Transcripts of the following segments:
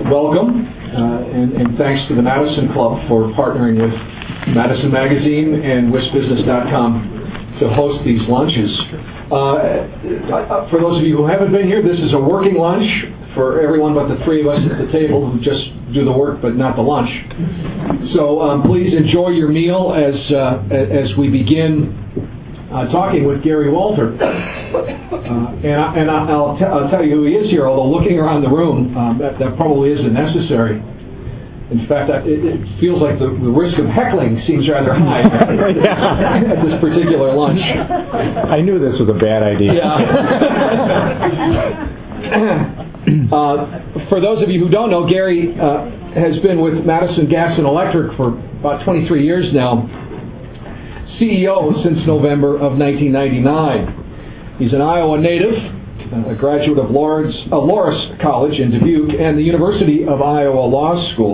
welcome, and thanks to the Madison Club for partnering with Madison Magazine and WisBusiness.com to host these lunches. For those of you who haven't been here, this is a working lunch for everyone but the three of us at the table who just do the work but not the lunch. So please enjoy your meal as we begin talking with Gary Walter. I'll tell you who he is here, although looking around the room, that probably isn't necessary. In fact, it feels like the risk of heckling seems rather high at this particular lunch. I knew this was a bad idea. Yeah. For those of you who don't know, Gary has been with Madison Gas and Electric for about 23 years now, CEO since November of 1999. He's an Iowa native, a graduate of Loras College in Dubuque and the University of Iowa Law School.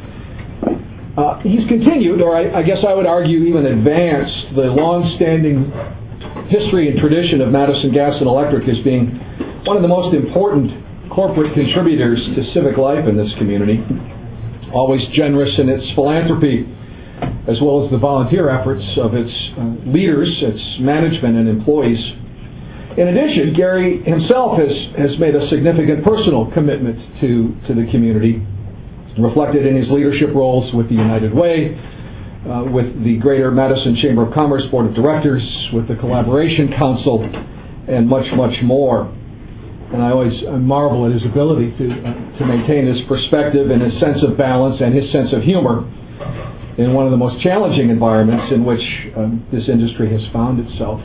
He's continued, or I guess I would argue even advanced, the long-standing history and tradition of Madison Gas and Electric as being one of the most important corporate contributors to civic life in this community, always generous in its philanthropy, as well as the volunteer efforts of its leaders, its management, and employees. In addition, Gary himself has made a significant personal commitment to the community, reflected in his leadership roles with the United Way, with the Greater Madison Chamber of Commerce Board of Directors, with the Collaboration Council, and much, much more. And I always marvel at his ability to maintain his perspective and his sense of balance and his sense of humor in one of the most challenging environments in which this industry has found itself.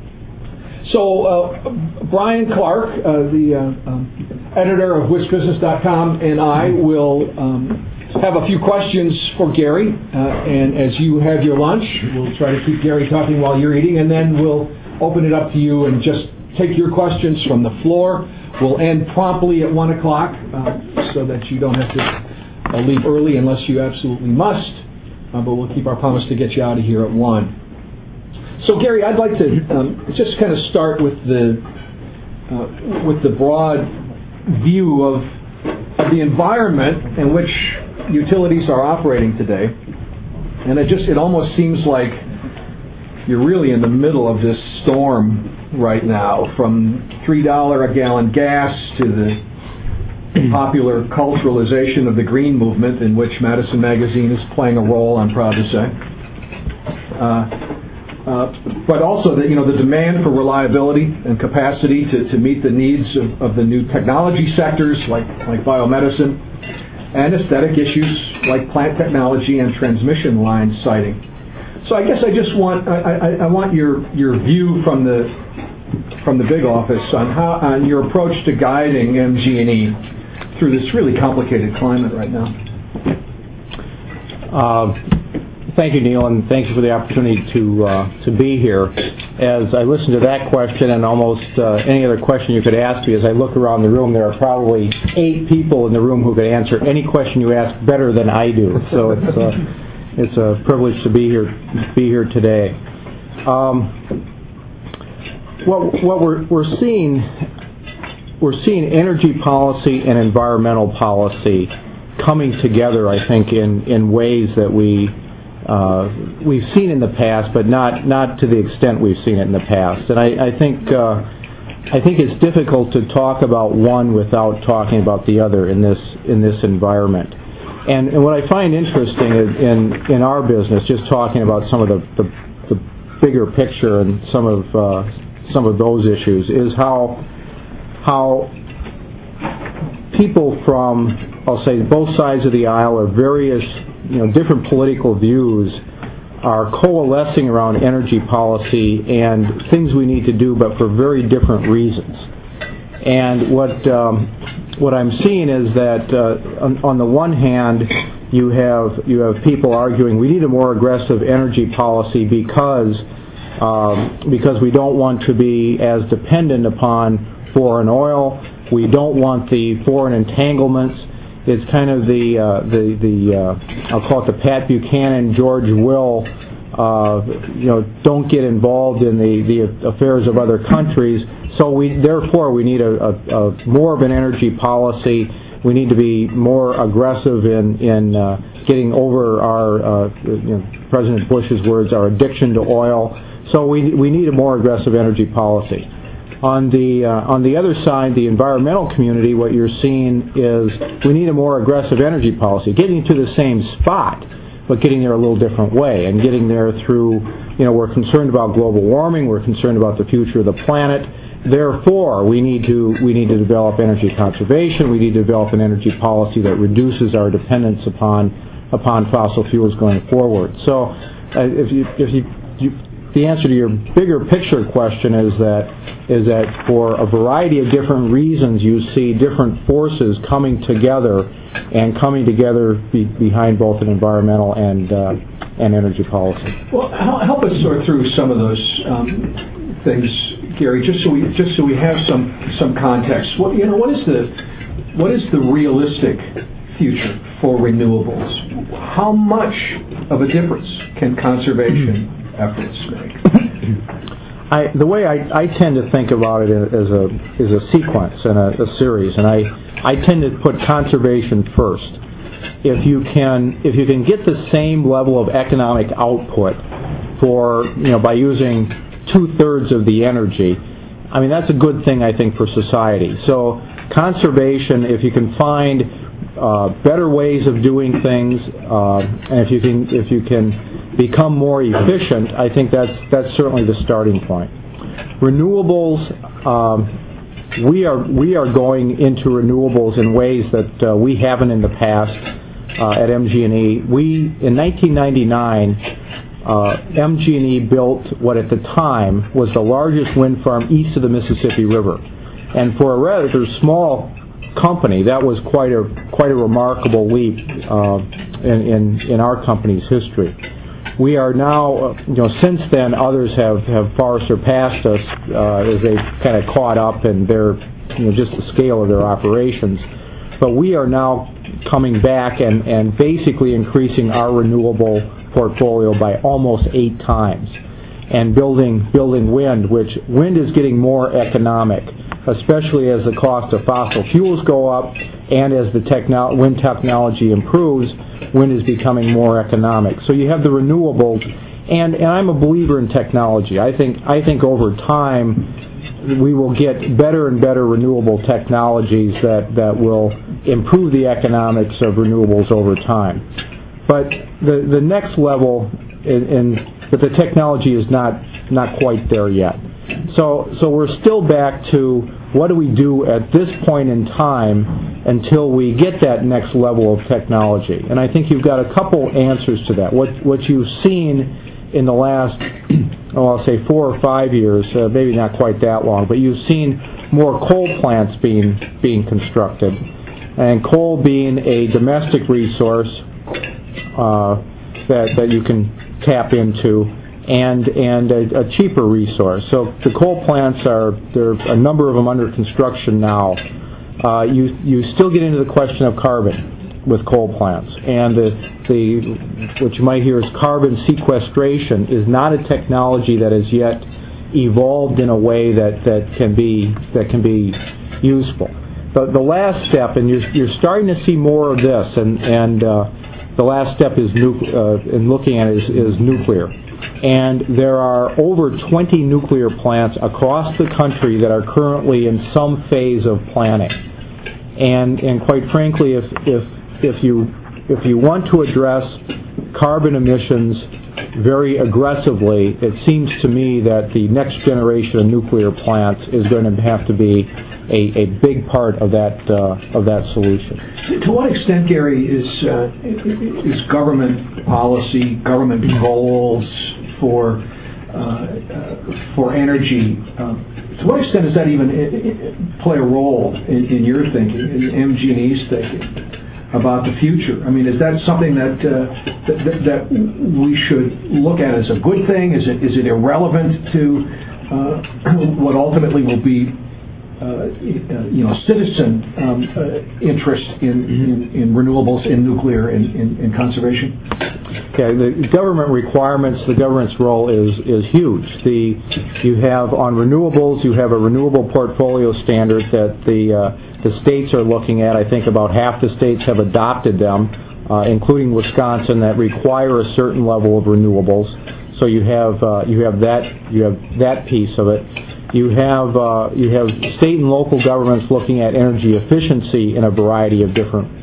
So Brian Clark, the editor of WisBusiness.com, and I will have a few questions for Gary. And as you have your lunch, we'll try to keep Gary talking while you're eating, and then we'll open it up to you and just take your questions from the floor. We'll end promptly at 1 o'clock so that you don't have to leave early unless you absolutely must. But we'll keep our promise to get you out of here at 1. So, Gary, I'd like to just kind of start with the broad view of the environment in which utilities are operating today. And it almost seems like you're really in the middle of this storm right now, from $3 a gallon gas to the popular culturalization of the green movement, in which Madison Magazine is playing a role, I'm proud to say. But also the demand for reliability and capacity to meet the needs of the new technology sectors like biomedicine, and aesthetic issues like plant technology and transmission line siting. So I guess I just want your view from the big office on your approach to guiding MG&E through this really complicated climate right now. Thank you, Neil, and thank you for the opportunity to be here. As I listen to that question and almost any other question you could ask me, as I look around the room, there are probably 8 people in the room who could answer any question you ask better than I do. So it's a privilege to be here today. What we're seeing energy policy and environmental policy coming together, I think, in ways that we've seen in the past, but not to the extent we've seen it in the past. And I think it's difficult to talk about one without talking about the other in this environment. And what I find interesting in our business, just talking about some of the bigger picture and some of those issues, is how people from, I'll say, both sides of the aisle, or various different political views, are coalescing around energy policy and things we need to do, but for very different reasons. And what I'm seeing is that on the one hand, you have people arguing we need a more aggressive energy policy because we don't want to be as dependent upon foreign oil. We don't want the foreign entanglements. It's kind of the I'll call it the Pat Buchanan, George Will, don't get involved in the affairs of other countries. So therefore we need a more of an energy policy We need to be more aggressive in getting over our, President Bush's words, our addiction to oil. So we need a more aggressive energy policy. On the other side, the environmental community, what you're seeing is we need a more aggressive energy policy, getting to the same spot, but getting there a little different way, and getting there through, we're concerned about global warming, we're concerned about the future of the planet. Therefore, we need to develop energy conservation. We need to develop an energy policy that reduces our dependence upon fossil fuels going forward. So, the answer to your bigger picture question is that for a variety of different reasons, you see different forces coming together behind both an environmental and energy policy. Well, help us sort through some of those things, Gary, just so we have some context. What is the realistic future for renewables? How much of a difference can conservation efforts make? The way I tend to think about it is a sequence and a series, and I tend to put conservation first. If you can get the same level of economic output by using 2/3 of the energy, I mean, that's a good thing, I think, for society. So conservation, if you can find better ways of doing things, and if you can become more efficient, I think that's certainly the starting point. Renewables, we are going into renewables in ways that we haven't in the past at MG&E. In 1999, MG&E built what at the time was the largest wind farm east of the Mississippi River, and for a rather small company, that was quite a remarkable leap in our company's history. We are now, since then, others have far surpassed us as they've kind of caught up in their, just the scale of their operations. But we are now coming back and basically increasing our renewable portfolio by almost 8 times, and building wind, which wind is getting more economic, especially as the cost of fossil fuels go up, and as the wind technology improves, wind is becoming more economic. So you have the renewables, and I'm a believer in technology. I think over time we will get better and better renewable technologies that will improve the economics of renewables over time. But the next level, but the technology is not quite there yet. So we're still back to what do we do at this point in time until we get that next level of technology. And I think you've got a couple answers to that. What you've seen in the last, I'll say 4 or 5 years, maybe not quite that long, but you've seen more coal plants being constructed, and coal being a domestic resource that you can tap into, and a cheaper resource. So the coal plants there are a number of them under construction now. You still get into the question of carbon with coal plants, and what you might hear is carbon sequestration is not a technology that has yet evolved in a way that can be useful. But the last step, and you're starting to see more of this, and the last step is in looking at it is nuclear. And there are over 20 nuclear plants across the country that are currently in some phase of planning. And quite frankly, if you want to address carbon emissions very aggressively, it seems to me that the next generation of nuclear plants is going to have to be a big part of that solution. To what extent, Gary, is government policy, government goals for energy? To what extent does that even play a role in your thinking, in MG&E's thinking about the future? I mean, is that something that we should look at as a good thing? Is it irrelevant to what ultimately will be citizen interest in renewables, in nuclear, in conservation? Okay, the government requirements, the government's role is huge. You have on renewables, you have a renewable portfolio standard that the states are looking at. I think about half the states have adopted them, including Wisconsin, that require a certain level of renewables. So you have that piece of it. You have state and local governments looking at energy efficiency in a variety of different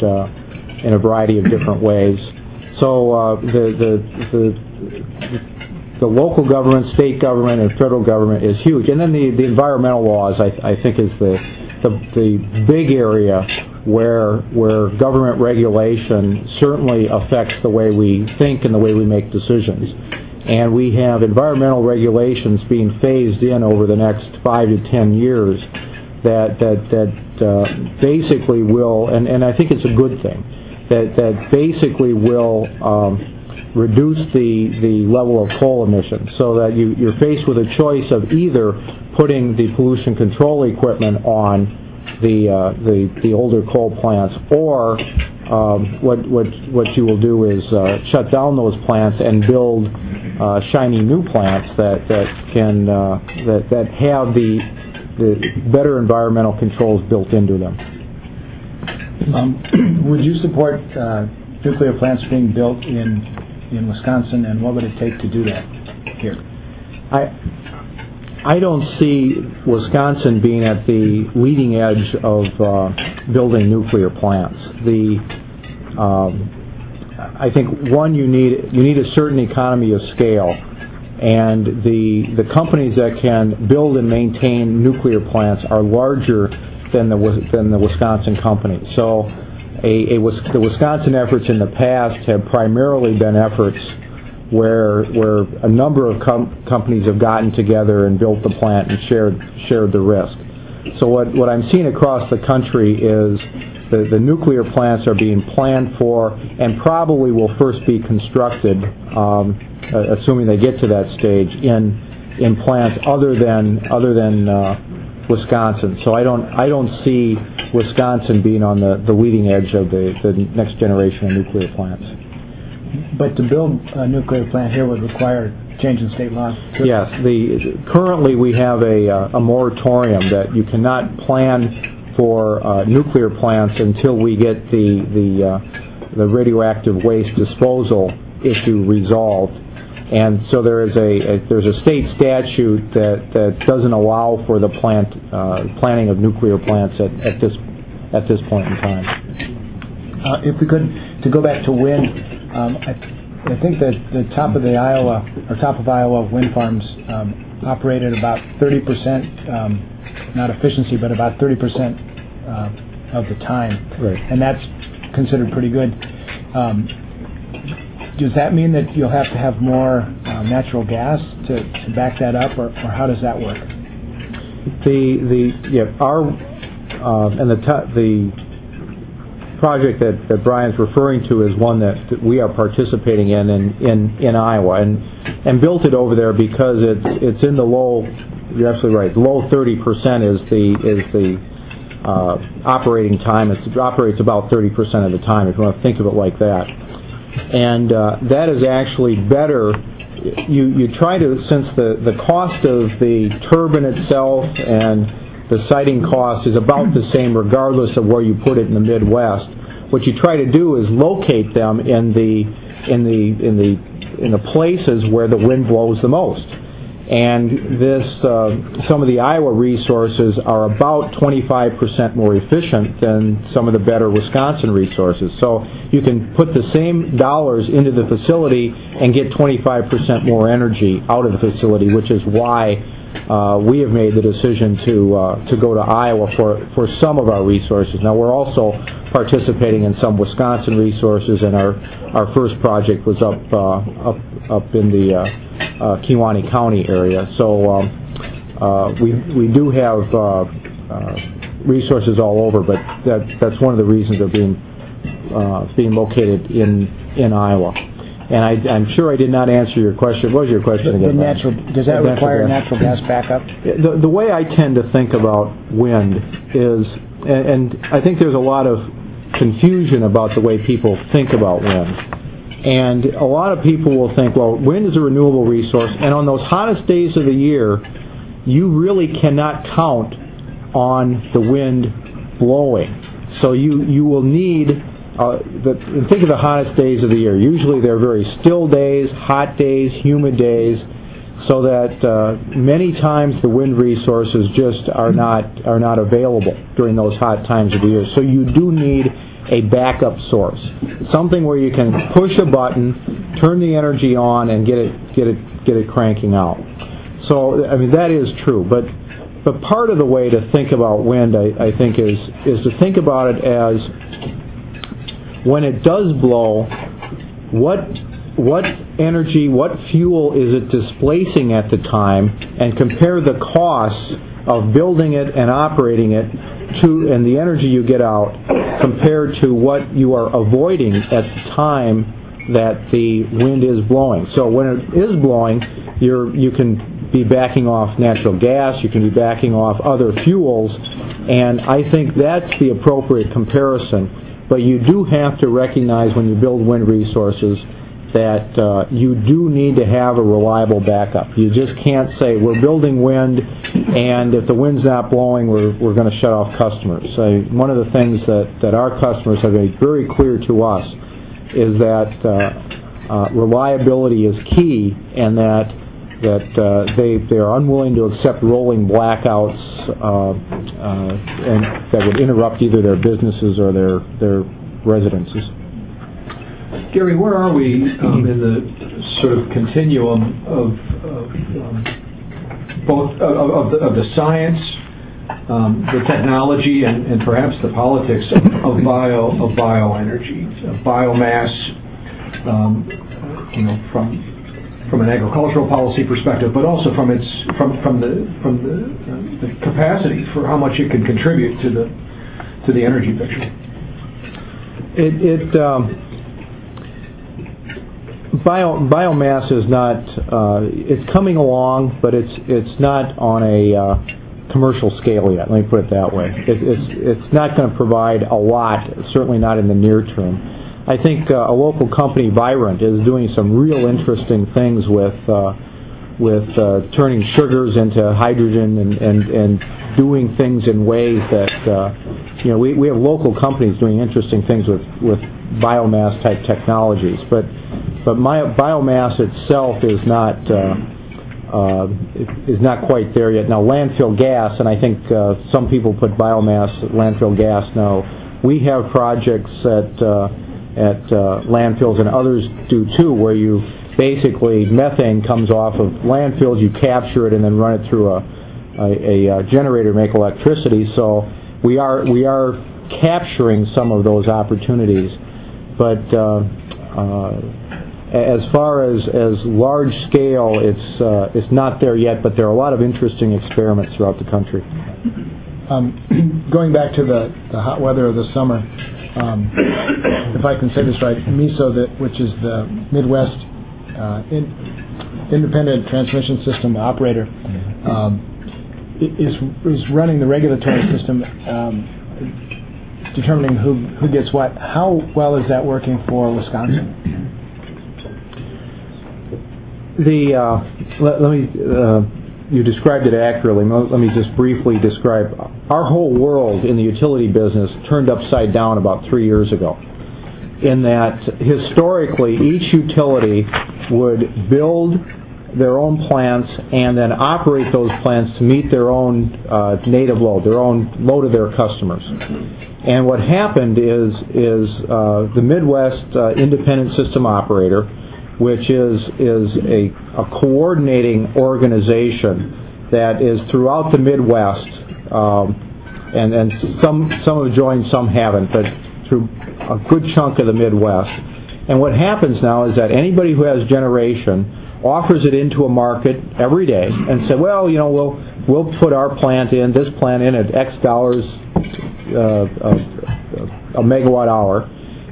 ways. So the local government, state government, and federal government is huge. And then the environmental laws, I think, is the big area where government regulation certainly affects the way we think and the way we make decisions. And we have environmental regulations being phased in over the next 5 to 10 years that basically will, and I think it's a good thing, that basically will reduce the level of coal emissions, so that you're faced with a choice of either putting the pollution control equipment on the older coal plants, or what you will do is shut down those plants and build shiny new plants that have the better environmental controls built into them. Would you support nuclear plants being built in Wisconsin, and what would it take to do that here? I don't see Wisconsin being at the leading edge of building nuclear plants. I think one, you need a certain economy of scale, and the companies that can build and maintain nuclear plants are larger than the Wisconsin companies. So the Wisconsin efforts in the past have primarily been efforts where a number of companies have gotten together and built the plant and shared the risk. So what I'm seeing across the country is the nuclear plants are being planned for and probably will first be constructed, assuming they get to that stage, in plants other than Wisconsin. So I don't see Wisconsin being on the leading edge of the next generation of nuclear plants. But to build a nuclear plant here would require change in state laws? Yes. Currently we have a moratorium that you cannot plan for nuclear plants until we get the radioactive waste disposal issue resolved. And so there's a state statute that doesn't allow for the planning of nuclear plants at this point in time. If we could, to go back to wind, I think that the top of Iowa wind farms operate at about 30%, not efficiency, but about 30% of the time, right. And that's considered pretty good. Does that mean that you'll have to have more natural gas to back that up, or how does that work? The project that Brian's referring to is one that we are participating in Iowa, and built it over there because it's in the low. You're absolutely right. Low 30% is the operating time. It operates about 30% of the time, if you want to think of it like that. And that is actually better. You try to, since the cost of the turbine itself and the siting cost is about the same regardless of where you put it in the Midwest. What you try to do is locate them in the places where the wind blows the most. And some of the Iowa resources are about 25% more efficient than some of the better Wisconsin resources. So you can put the same dollars into the facility and get 25% more energy out of the facility, which is why we have made the decision to go to Iowa for some of our resources. Now we're also participating in some Wisconsin resources, and our first project was up in the Kewaunee County area. So we do have resources all over, but that's one of the reasons they're being located in Iowa. And I'm sure I did not answer your question. What was your question again? Does that require natural gas backup? The way I tend to think about wind is, and I think there's a lot of confusion about the way people think about wind. And a lot of people will think, well, wind is a renewable resource, and on those hottest days of the year, you really cannot count on the wind blowing. So you will need, think of the hottest days of the year. Usually they're very still days, hot days, humid days, so that many times the wind resources just are not available during those hot times of the year. So you do need a backup source, something where you can push a button, turn the energy on, and get it cranking out. So I mean that is true, but part of the way to think about wind, I think, is to think about it as when it does blow, what energy, what fuel is it displacing at the time, and compare the costs of building it and operating it and the energy you get out compared to what you are avoiding at the time that the wind is blowing. So when it is blowing, you can be backing off natural gas, you can be backing off other fuels, and I think that's the appropriate comparison. But you do have to recognize when you build wind resources that you do need to have a reliable backup. You just can't say, we're building wind, and if the wind's not blowing, we're going to shut off customers. So one of the things that our customers have made very clear to us is that reliability is key, and that they are unwilling to accept rolling blackouts and that would interrupt either their businesses or their residences. Gary, where are we in the sort of continuum of both of the science, the technology, and perhaps the politics of bioenergy, of biomass, from an agricultural policy perspective, but also from the capacity for how much it can contribute to the energy picture. Biomass is not. It's coming along, but it's not on a commercial scale yet. Let me put it that way. It's not going to provide a lot. Certainly not in the near term. I think a local company, Virent, is doing some real interesting things with turning sugars into hydrogen and doing things in ways that we have local companies doing interesting things with biomass type technologies, but biomass itself is not quite there yet. Now landfill gas, and I think some people put biomass landfill gas now. We have projects at landfills, and others do too, where you basically methane comes off of landfills, you capture it and then run it through a generator to make electricity. So we are capturing some of those opportunities, but as far as large scale, it's not there yet. But there are a lot of interesting experiments throughout the country. Going back to the hot weather of the summer, if I can say this right, MISO, which is the Midwest Independent Transmission System Operator, is running the regulatory system, determining who gets what. How well is that working for Wisconsin? You described it accurately. Let me just briefly describe. Our whole world in the utility business turned upside down about 3 years ago, in that historically each utility would build their own plants and then operate those plants to meet their own native load, their own load of their customers. And what happened is the Midwest Independent System Operator, which is a coordinating organization that is throughout the Midwest, and some have joined, some haven't, but through a good chunk of the Midwest. And what happens now is that anybody who has generation offers it into a market every day and say, well, we'll put our plant in, this plant in at X dollars a megawatt hour,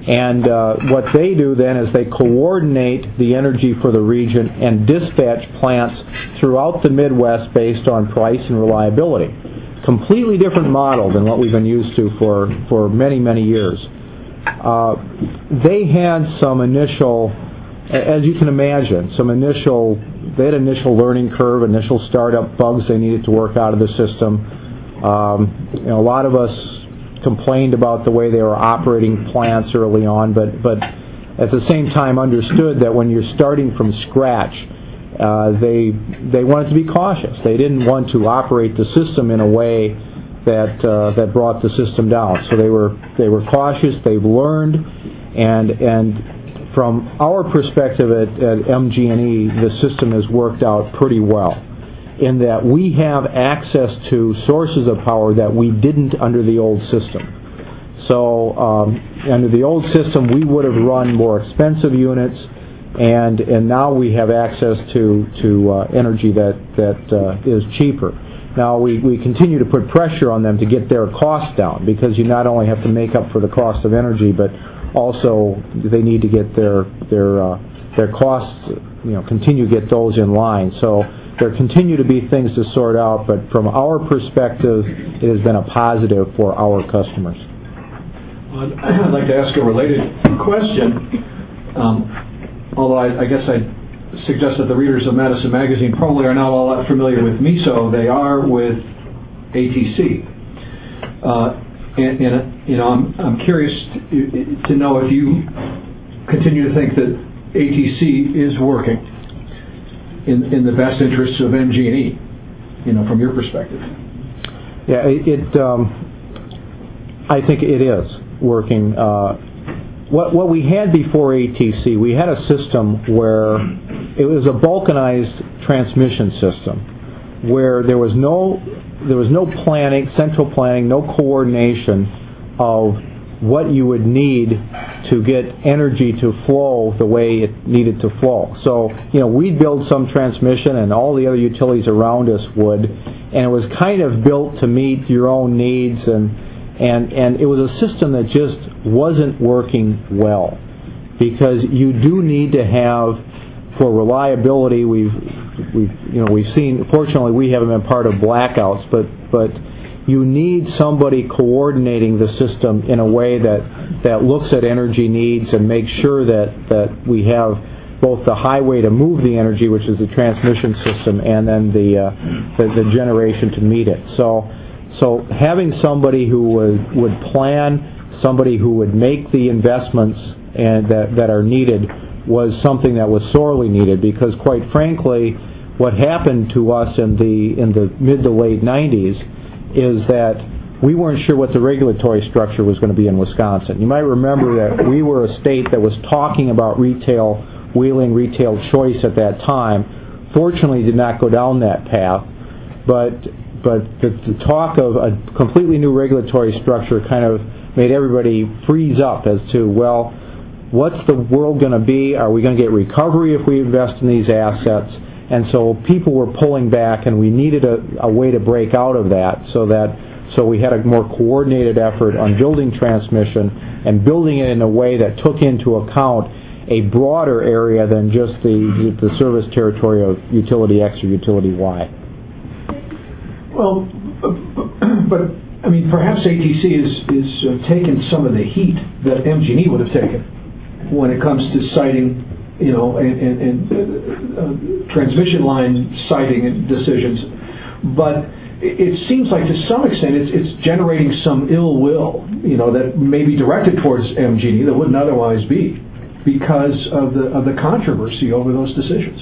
And what they do then is they coordinate the energy for the region and dispatch plants throughout the Midwest based on price and reliability. Completely different model than what we've been used to for many, many years. They had some initial, as you can imagine, they had initial learning curve, initial startup bugs they needed to work out of the system. A lot of us complained about the way they were operating plants early on, but at the same time understood that when you're starting from scratch, they wanted to be cautious. They didn't want to operate the system in a way that brought the system down. So they were cautious. They've learned, and from our perspective at MG&E, the system has worked out pretty well, in that we have access to sources of power that we didn't under the old system. So under the old system, we would have run more expensive units, and now we have access to energy that is cheaper. Now we continue to put pressure on them to get their costs down, because you not only have to make up for the cost of energy, but also they need to get their costs, continue to get those in line. So there continue to be things to sort out, but from our perspective, it has been a positive for our customers. I'd like to ask a related question, although I guess I'd suggest that the readers of Madison Magazine probably are not all that familiar with MISO. They are with ATC. I'm curious to know if you continue to think that ATC is working in the best interests of MG&E, from your perspective. Yeah, I think it is working. What we had before ATC, we had a system where it was a balkanized transmission system, where there was no planning, central planning, no coordination of what you would need to get energy to flow the way it needed to flow. So, we'd build some transmission, and all the other utilities around us would, and it was kind of built to meet your own needs, and it was a system that just wasn't working well, because you do need to have, for reliability, we've seen, fortunately we haven't been part of blackouts, but you need somebody coordinating the system in a way that looks at energy needs and makes sure that we have both the highway to move the energy, which is the transmission system, and then the generation to meet it. So having somebody who would plan, somebody who would make the investments and that are needed, was something that was sorely needed, because quite frankly, what happened to us in the mid to late 90s is that we weren't sure what the regulatory structure was going to be in Wisconsin. You might remember that we were a state that was talking about retail wheeling, retail choice at that time. Fortunately, did not go down that path, but the talk of a completely new regulatory structure kind of made everybody freeze up as to, well, what's the world going to be? Are we going to get recovery if we invest in these assets? And so people were pulling back, and we needed a way to break out of that, so we had a more coordinated effort on building transmission and building it in a way that took into account a broader area than just the service territory of Utility X or Utility Y. Well, but I mean, perhaps ATC is taking some of the heat that MG&E would have taken when it comes to siting, and transmission line siting and decisions. But it seems like to some extent it's generating some ill will, that may be directed towards MG&E that wouldn't otherwise be, because of the controversy over those decisions.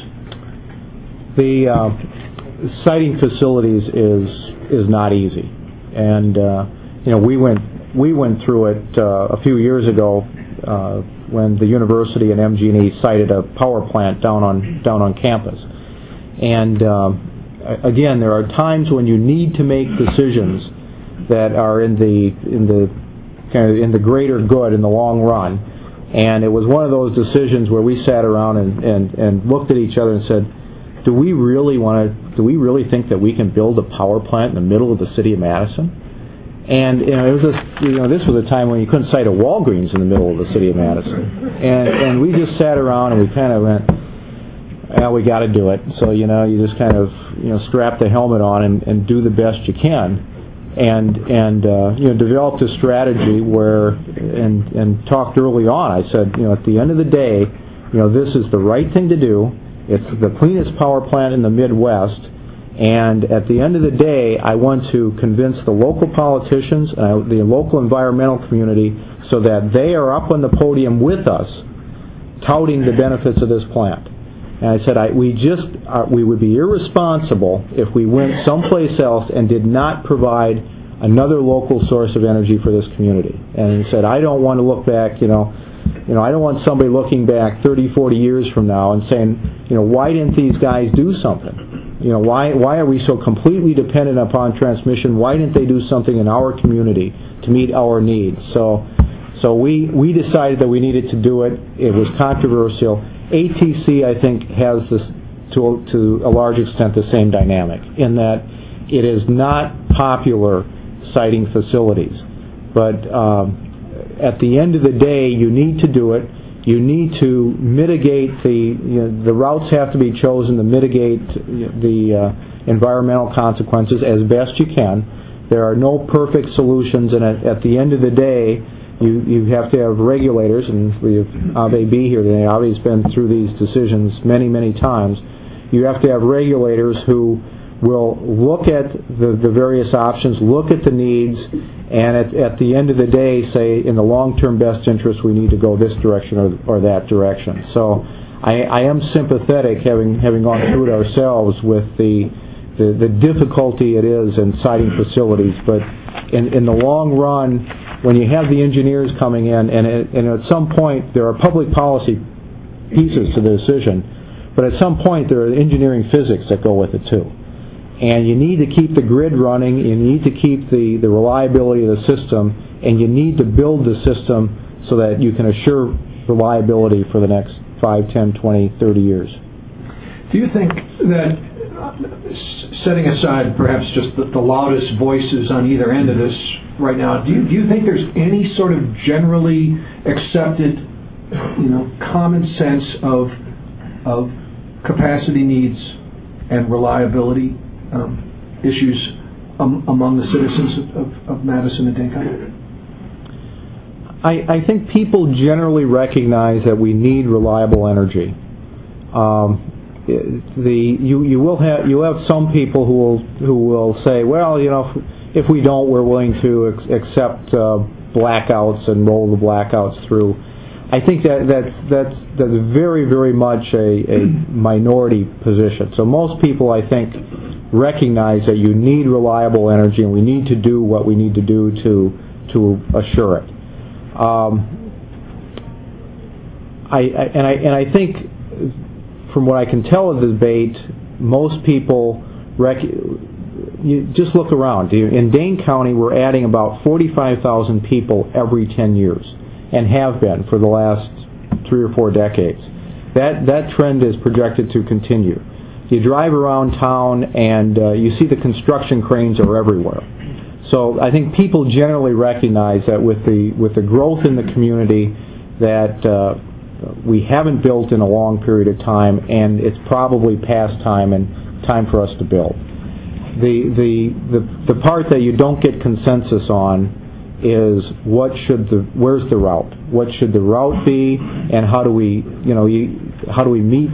The siting facilities is not easy, and we went through it a few years ago when the university and MG&E sited a power plant down on campus. And again, there are times when you need to make decisions that are in the greater good in the long run. And it was one of those decisions where we sat around and looked at each other and said, do we really think that we can build a power plant in the middle of the city of Madison? And this was a time when you couldn't cite a Walgreens in the middle of the city of Madison. And we just sat around and we kind of went, well, we got to do it. So, you just kind of, strap the helmet on and do the best you can. And developed a strategy where, and talked early on, I said, at the end of the day, this is the right thing to do. It's the cleanest power plant in the Midwest. And at the end of the day, I want to convince the local politicians, the local environmental community, so that they are up on the podium with us, touting the benefits of this plant. And I said, we would be irresponsible if we went someplace else and did not provide another local source of energy for this community. And he said, I don't want to look back, I don't want somebody looking back 30, 40 years from now and saying, why didn't these guys do something? Why are we so completely dependent upon transmission? Why didn't they do something in our community to meet our needs? So we decided that we needed to do it. It was controversial. ATC, I think, has this to a large extent the same dynamic in that it is not popular siting facilities. But at the end of the day, you need to do it. You need to mitigate the routes have to be chosen to mitigate the environmental consequences as best you can. There are no perfect solutions, and at the end of the day, you have to have regulators, and we have Ave B here today. Ave's been through these decisions many, many times. You have to have regulators who will look at the various options, look at the needs, and at the end of the day say, in the long-term best interest, we need to go this direction or that direction. So I am sympathetic, having gone through it ourselves, with the difficulty it is in siting facilities. But in the long run, when you have the engineers coming in, and at some point there are public policy pieces to the decision, but at some point there are engineering physics that go with it too. And you need to keep the grid running, you need to keep the reliability of the system, and you need to build the system so that you can assure reliability for the next 5, 10, 20, 30 years. Do you think that, setting aside perhaps just the loudest voices on either end of this right now, do you think there's any sort of generally accepted, common sense of capacity needs and reliability issues among the citizens of Madison and Dane County? I think people generally recognize that we need reliable energy. You have some people who will say, well, if we don't, we're willing to accept blackouts and roll the blackouts through. I think that's very, very much a minority position. So most people, I think, recognize that you need reliable energy, and we need to do what we need to do to assure it. I think, from what I can tell of the debate, most people you just look around. In Dane County, we're adding about 45,000 people every 10 years, and have been for the last 3 or 4 decades. That trend is projected to continue. You drive around town and you see the construction cranes are everywhere. So I think people generally recognize that with the growth in the community that we haven't built in a long period of time, and it's probably past time and time for us to build. The part that you don't get consensus on is where's the route? What should the route be, and how do we meet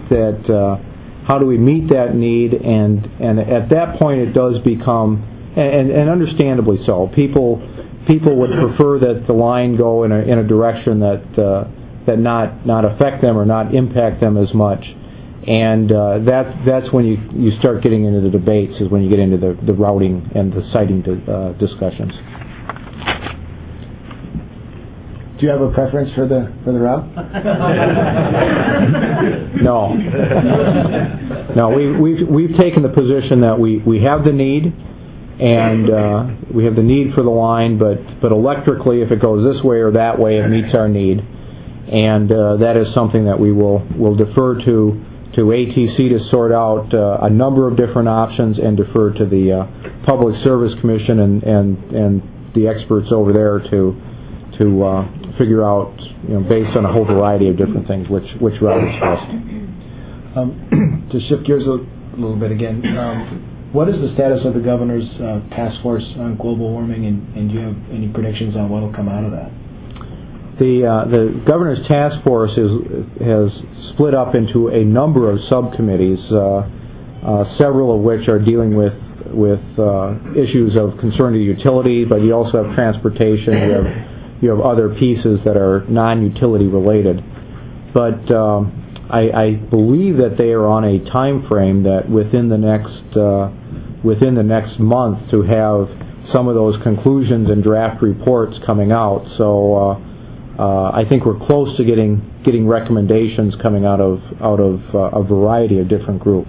that need? And at that point, it does become, and understandably so, people would prefer that the line go in a direction that not affect them or not impact them as much. And that's when you start getting into the debates, is when you get into the routing and the siting discussions. Do you have a preference for the route? No. We've taken the position that we have the need, and we have the need for the line, but electrically, if it goes this way or that way, it meets our need, and that is something that we'll defer to ATC to sort out a number of different options, and defer to the Public Service Commission and the experts over there to figure out, based on a whole variety of different things, which route is best. To shift gears a little bit again, what is the status of the governor's task force on global warming, and do you have any predictions on what will come out of that? The governor's task force has split up into a number of subcommittees, several of which are dealing with issues of concern to the utility, but you also have transportation. You have other pieces that are non-utility related. But I believe that they are on a time frame that within the next month to have some of those conclusions and draft reports coming out. So I think we're close to getting recommendations coming out of a variety of different groups.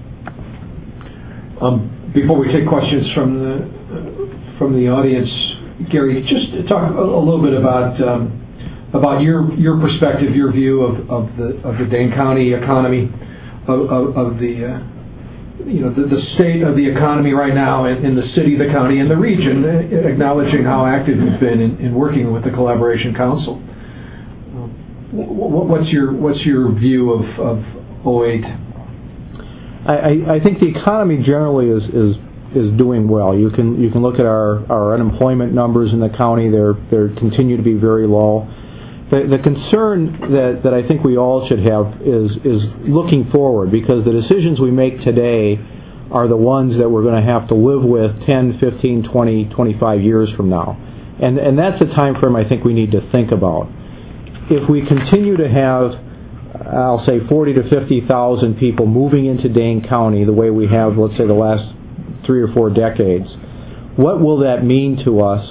Before we take questions from the audience, Gary, just talk a little bit about your perspective, your view of the Dane County economy, of the state of the economy right now in the city, the county, and the region, acknowledging how active you've been in working with the Collaboration Council. What's your view of 2008? I think the economy generally is doing well. You can look at our unemployment numbers in the county. They continue to be very low. The concern that I think we all should have is looking forward, because the decisions we make today are the ones that we're going to have to live with 10, 15, 20, 25 years from now. And that's the time frame I think we need to think about. If we continue to have, I'll say, 40 to 50,000 people moving into Dane County the way we have, let's say, the last 3 or 4 decades, what will that mean to us?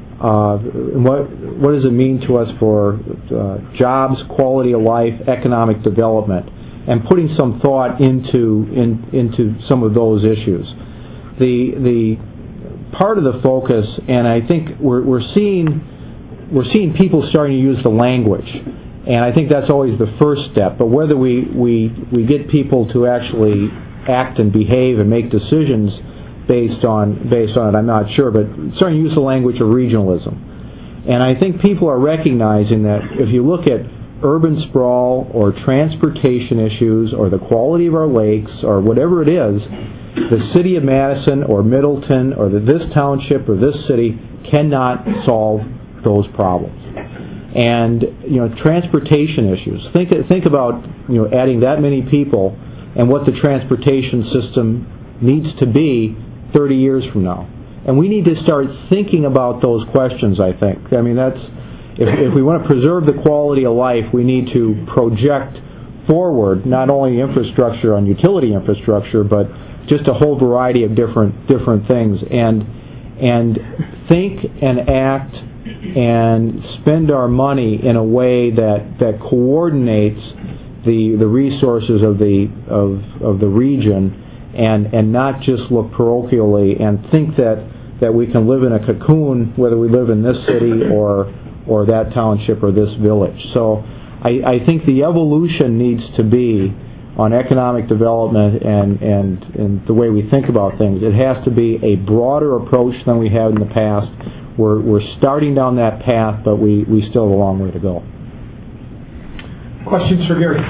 What does it mean to us for jobs, quality of life, economic development, and putting some thought into some of those issues? The part of the focus, and I think we're seeing people starting to use the language, and I think that's always the first step. But whether we get people to actually act and behave and make decisions based on it, I'm not sure, but starting to use the language of regionalism. And I think people are recognizing that if you look at urban sprawl or transportation issues or the quality of our lakes or whatever it is, the city of Madison or Middleton or this township or this city cannot solve those problems. And transportation issues. Think about adding that many people and what the transportation system needs to be 30 years from now. And we need to start thinking about those questions, I think. I mean, that's if we want to preserve the quality of life, we need to project forward not only infrastructure on utility infrastructure, but just a whole variety of different things, and think and act and spend our money in a way that coordinates the resources of the region, and not just look parochially and think that we can live in a cocoon whether we live in this city or that township or this village. So I think the evolution needs to be on economic development and the way we think about things. It has to be a broader approach than we have in the past. We're starting down that path, but we still have a long way to go. Questions for Gary?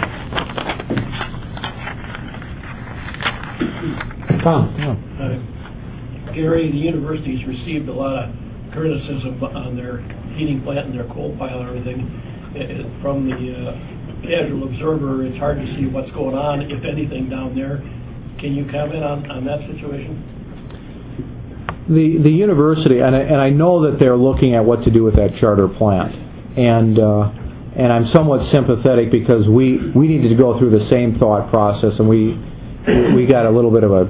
Tom? Gary, the university's received a lot of criticism on their heating plant and their coal pile and everything. From the casual observer, it's hard to see what's going on, if anything, down there. Can you comment on that situation? The university, and I know that they're looking at what to do with that charter plant, and I'm somewhat sympathetic because we needed to go through the same thought process, and we got a little bit of a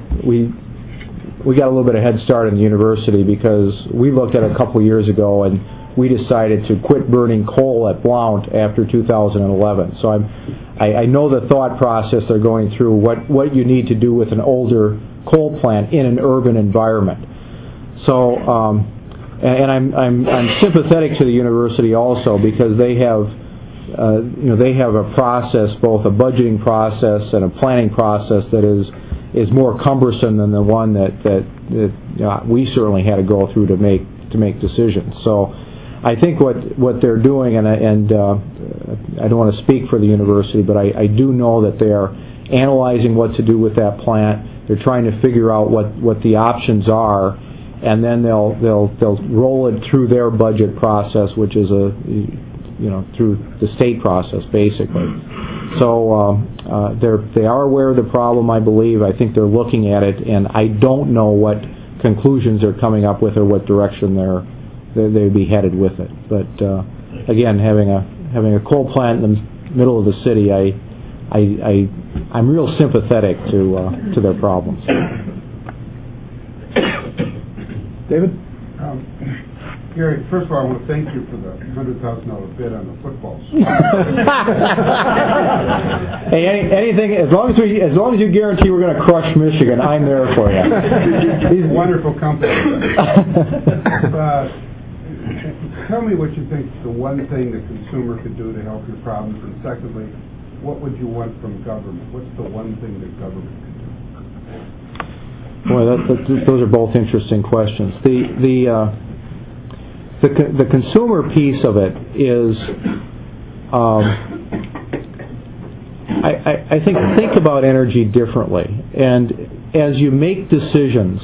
head start in the university because we looked at it a couple of years ago and we decided to quit burning coal at Blount after 2011. So I know the thought process they're going through, what you need to do with an older coal plant in an urban environment. So and I'm sympathetic to the university also because they have a process, both a budgeting process and a planning process that is more cumbersome than the one that we certainly had to go through to make to make decisions. So I think what they're doing, and I don't want to speak for the university, but I do know that they are analyzing what to do with that plant. They're trying to figure out what the options are, and then they'll roll it through their budget process, which is through the state process basically. So they are aware of the problem, I believe. I think they're looking at it, and I don't know what conclusions they're coming up with or what direction they'd be headed with it. But again, having a coal plant in the middle of the city, I'm real sympathetic to their problems. David? Gary, first of all, I want to thank you for the $100,000 bid on the football. Hey, anything as long as you guarantee we're going to crush Michigan, I'm there for you. These wonderful companies. Tell me what you think the one thing the consumer could do to help your problems, and secondly, what would you want from government? What's the one thing that government could do? Boy, those are both interesting questions. The consumer piece of it is, I think about energy differently, and as you make decisions,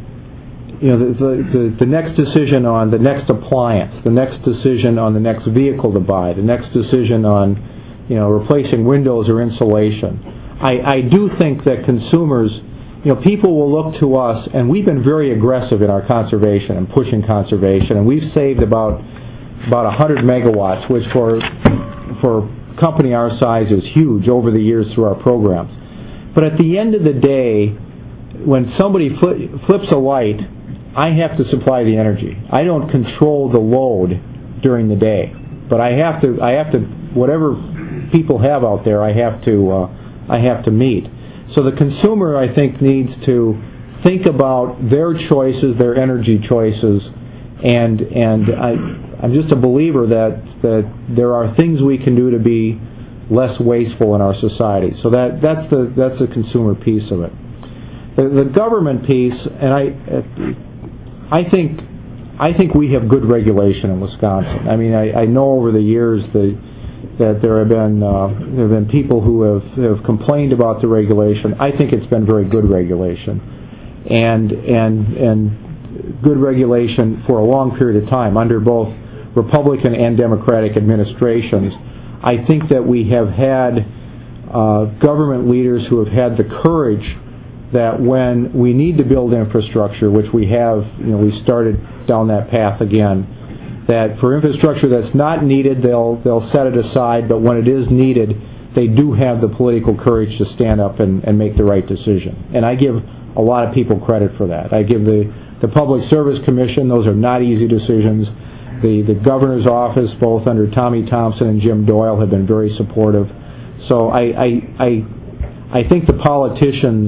the next decision on the next appliance, the next decision on the next vehicle to buy, the next decision on replacing windows or insulation, I do think that consumers, people will look to us, and we've been very aggressive in our conservation and pushing conservation, and we've saved about 100 megawatts, which for a company our size is huge over the years through our programs. But at the end of the day, when somebody flips a light, I have to supply the energy. I don't control the load during the day, but I have to whatever people have out there, I have to meet. So the consumer, I think, needs to think about their choices, their energy choices, and I'm just a believer that there are things we can do to be less wasteful in our society. So that's the consumer piece of it. The government piece, and I think we have good regulation in Wisconsin. I mean, I know over the years that there have been people who have complained about the regulation. I think it's been very good regulation, and good regulation for a long period of time under both Republican and Democratic administrations. I think that we have had government leaders who have had the courage that when we need to build infrastructure, which we have, we started down that path again, that for infrastructure that's not needed, they'll set it aside, but when it is needed, they do have the political courage to stand up and make the right decision. And I give a lot of people credit for that. I give the Public Service Commission, those are not easy decisions. The governor's office, both under Tommy Thompson and Jim Doyle, have been very supportive. So I think the politicians,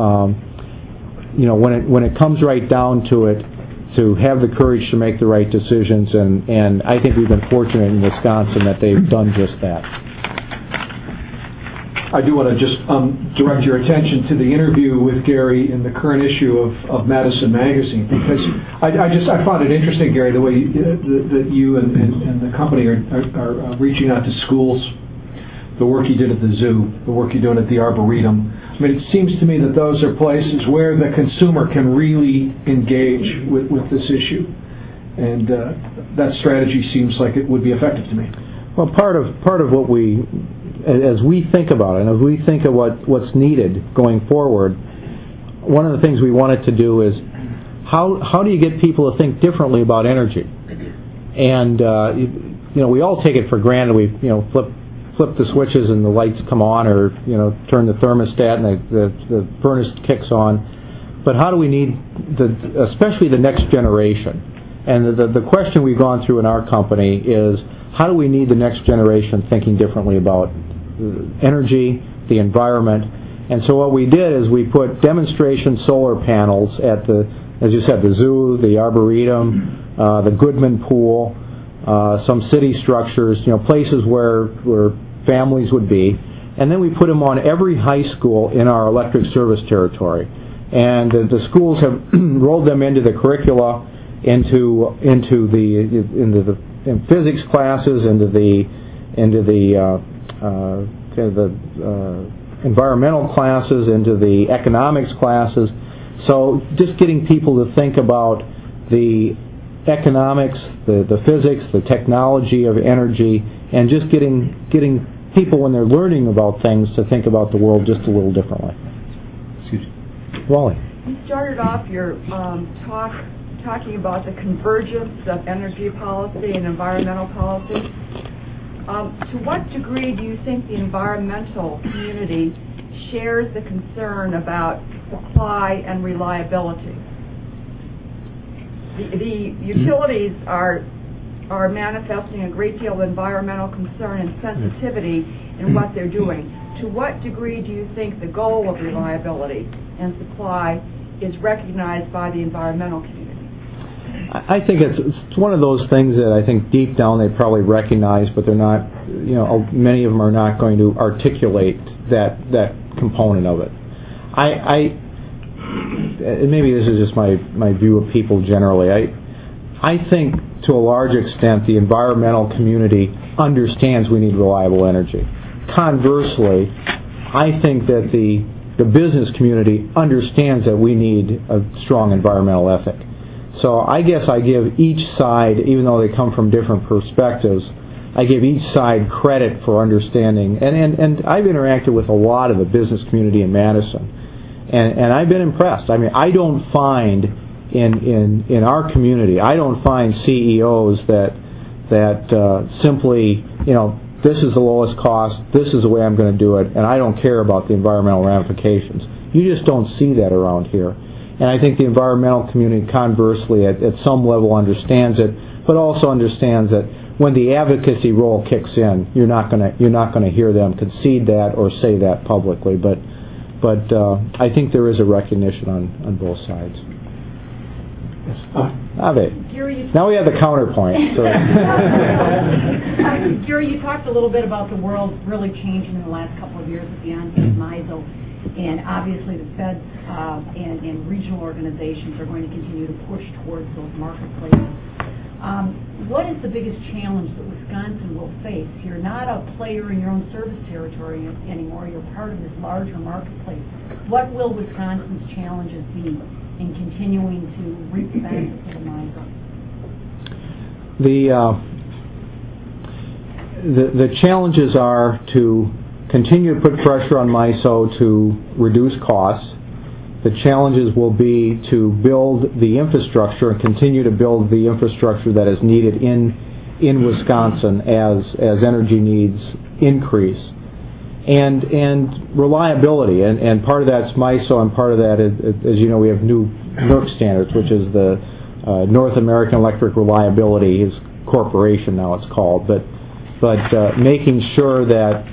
when it comes right down to it, to have the courage to make the right decisions, and I think we've been fortunate in Wisconsin that they've done just that. I do want to just direct your attention to the interview with Gary in the current issue of Madison Magazine, because I found it interesting, Gary, the way that you and the company are reaching out to schools, the work you did at the zoo, the work you're doing at the Arboretum. I mean, it seems to me that those are places where the consumer can really engage with this issue, and that strategy seems like it would be effective to me. Well, part of what we, as we think about it, and as we think of what's needed going forward, one of the things we wanted to do is how do you get people to think differently about energy? And we all take it for granted. We flip the switches and the lights come on, or turn the thermostat and the furnace kicks on. But how do we need especially the next generation? And the question we've gone through in our company is, how do we need the next generation thinking differently about energy, the environment? And so what we did is we put demonstration solar panels at as you said, the zoo, the Arboretum, the Goodman Pool, some city structures, places where families would be, and then we put them on every high school in our electric service territory. And the schools have rolled them into the curricula, into the physics classes, into the environmental classes, into the economics classes. So just getting people to think about the economics, the physics, the technology of energy, and just getting people, when they're learning about things, to think about the world just a little differently. Excuse me. Wally. You started off your talking about the convergence of energy policy and environmental policy. To what degree do you think the environmental community shares the concern about supply and reliability? The utilities are manifesting a great deal of environmental concern and sensitivity in what they're doing. To what degree do you think the goal of reliability and supply is recognized by the environmental community? I think it's one of those things that I think deep down they probably recognize, but they're not, many of them are not going to articulate that component of it. And maybe this is just my view of people generally. I think to a large extent the environmental community understands we need reliable energy. Conversely, I think that the business community understands that we need a strong environmental ethic. So I guess I give each side, even though they come from different perspectives, I give each side credit for understanding. And I've interacted with a lot of the business community in Madison, and I've been impressed. I mean, I don't find in our community, I don't find CEOs that simply, this is the lowest cost, this is the way I'm going to do it, and I don't care about the environmental ramifications. You just don't see that around here. And I think the environmental community, conversely, at some level understands it, but also understands that when the advocacy role kicks in, you're not going to hear them concede that or say that publicly. But I think there is a recognition on both sides. Now we have the counterpoint. So. Gary, you talked a little bit about the world really changing in the last couple of years with the onset of MISO, and obviously the feds and regional organizations are going to continue to push towards those marketplaces. What is the biggest challenge that Wisconsin will face? You're not a player in your own service territory anymore. You're part of this larger marketplace. What will Wisconsin's challenges be in continuing to reap the benefits of the MISO? The challenges are to continue to put pressure on MISO to reduce costs. The challenges will be to build the infrastructure and continue to build the infrastructure that is needed in Wisconsin as energy needs increase. And reliability, and part of that's MISO, and part of that is, as you know, we have new NERC standards, which is the North American Electric Reliability Corporation now it's called, but making sure that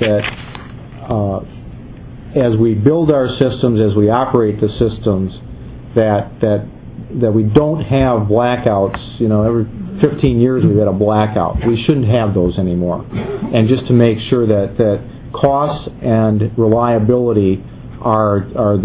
as we build our systems, as we operate the systems, that we don't have blackouts. Every 15 years we've had a blackout. We shouldn't have those anymore. And just to make sure that costs and reliability are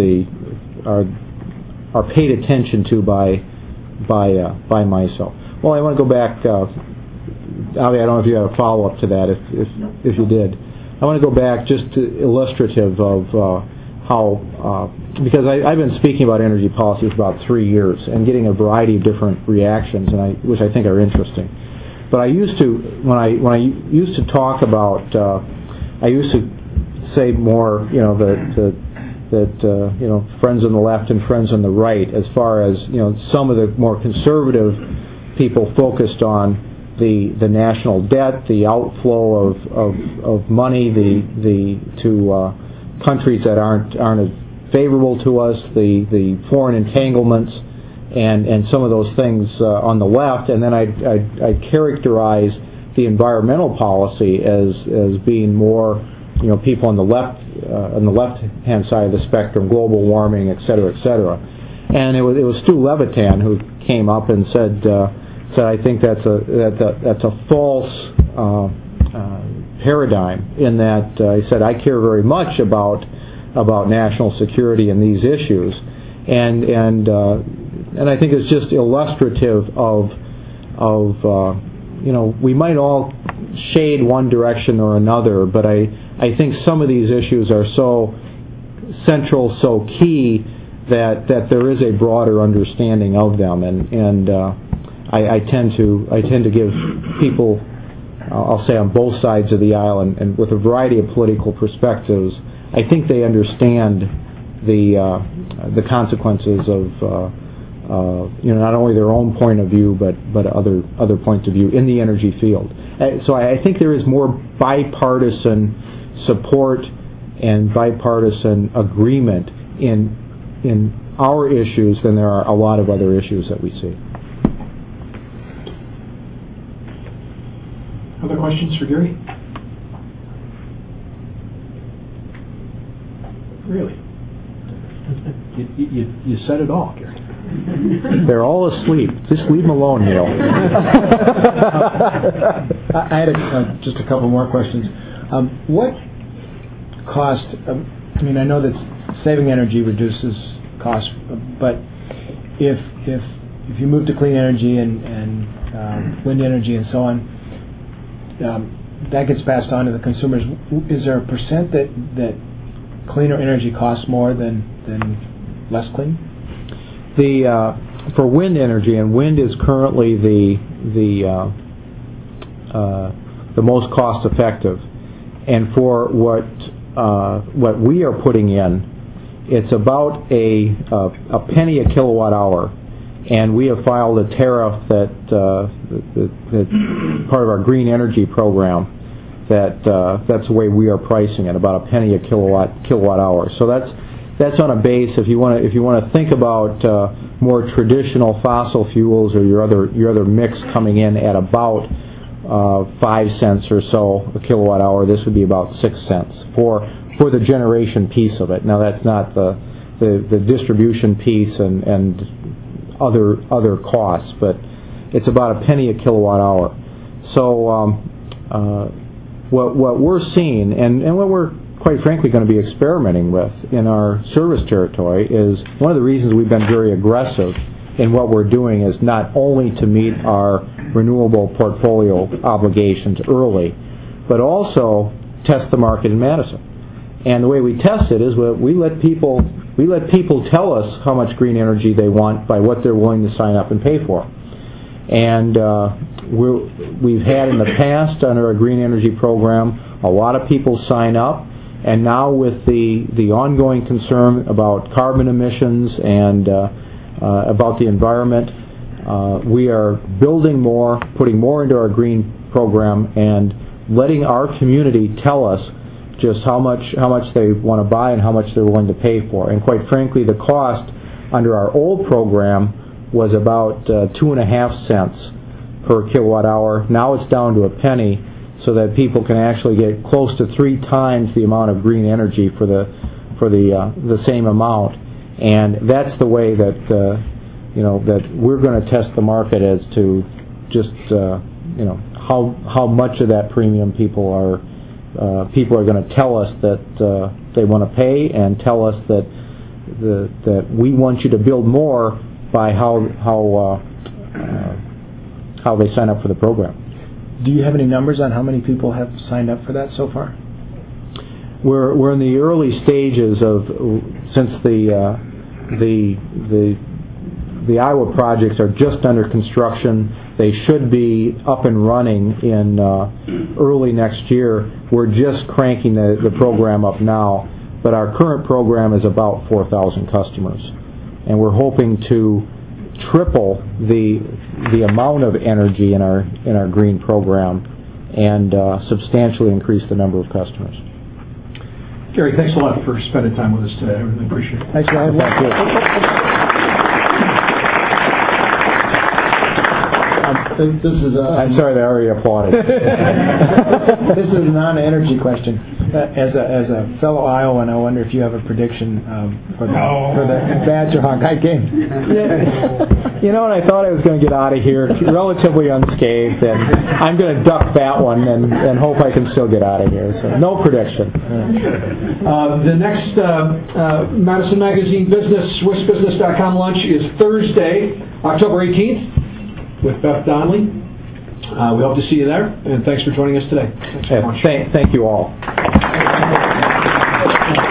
paid attention to by MISO. Well, I want to go back. Avi, I don't know if you have a follow up to that. If you did. I want to go back just to illustrative of how, because I've been speaking about energy policy for about 3 years and getting a variety of different reactions, which I think are interesting. But I used to, when I used to talk about, I used to say more, that friends on the left and friends on the right, as far as some of the more conservative people focused on the national debt, the outflow of money, to countries that aren't as favorable to us, the foreign entanglements, and some of those things on the left, and then I characterize the environmental policy as being more, people on the left hand side of the spectrum, global warming, et cetera, et cetera. And it was Stu Levitan who came up and said I think that's a false paradigm, in that he said I care very much about national security and these issues, and and I think it's just illustrative of we might all shade one direction or another, but I think some of these issues are so central, so key that there is a broader understanding of them, and I tend to give people, I'll say on both sides of the aisle and with a variety of political perspectives, I think they understand the consequences of not only their own point of view but other points of view in the energy field. So I think there is more bipartisan support and bipartisan agreement in our issues than there are a lot of other issues that we see. Other questions for Gary? Really? You said it all, Gary. They're all asleep. Just leave them alone, Neil. I had just a couple more questions. What cost? I know that saving energy reduces costs, but if you move to clean energy and wind energy and so on, that gets passed on to the consumers. Is there a percent that cleaner energy costs more than less clean? For wind energy, and wind is currently the most cost effective, and for what we are putting in, it's about a penny a kilowatt hour, and we have filed a tariff that part of our green energy program. That's the way we are pricing it, about a penny a kilowatt hour. So that's on a base. If you want to think about more traditional fossil fuels or your other mix coming in at about 5 cents or so a kilowatt hour, this would be about 6 cents for the generation piece of it. Now that's not the distribution piece and other costs, but it's about a penny a kilowatt hour. So what we're seeing and what we're quite frankly going to be experimenting with in our service territory is one of the reasons we've been very aggressive in what we're doing is not only to meet our renewable portfolio obligations early, but also test the market in Madison. And the way we test it is we let people tell us how much green energy they want by what they're willing to sign up and pay for. And we've had in the past under our green energy program a lot of people sign up, and now with the ongoing concern about carbon emissions and about the environment, we are building more, putting more into our green program, and letting our community tell us just how much they want to buy and how much they're willing to pay for. And quite frankly, the cost under our old program was about 2.5 cents per kilowatt hour. Now it's down to a penny, so that people can actually get close to 3 times the amount of green energy for the same amount. And that's the way that that we're going to test the market as to just how much of that premium people are going to tell us that they want to pay, and tell us that we want you to build more by how they sign up for the program. Do you have any numbers on how many people have signed up for that so far? We're in the early stages of, since the Iowa projects are just under construction. They should be up and running in early next year. We're just cranking the program up now, but our current program is about 4,000 customers, and we're hoping to triple the amount of energy in our green program and substantially increase the number of customers. Gary, thanks a lot for spending time with us today. I really appreciate it. Thanks, Ryan. Thank you. This is I'm sorry they already applauded. This is a non-energy question. As a fellow Iowan, I wonder if you have a prediction for the Badger Hawkeye game. You know what? I thought I was going to get out of here relatively unscathed, and I'm going to duck that one and hope I can still get out of here. So no prediction. The next Madison Magazine SwissBusiness.com lunch is Thursday, October 18th, with Beth Donnelly. We hope to see you there, and thanks for joining us today. Thank you all.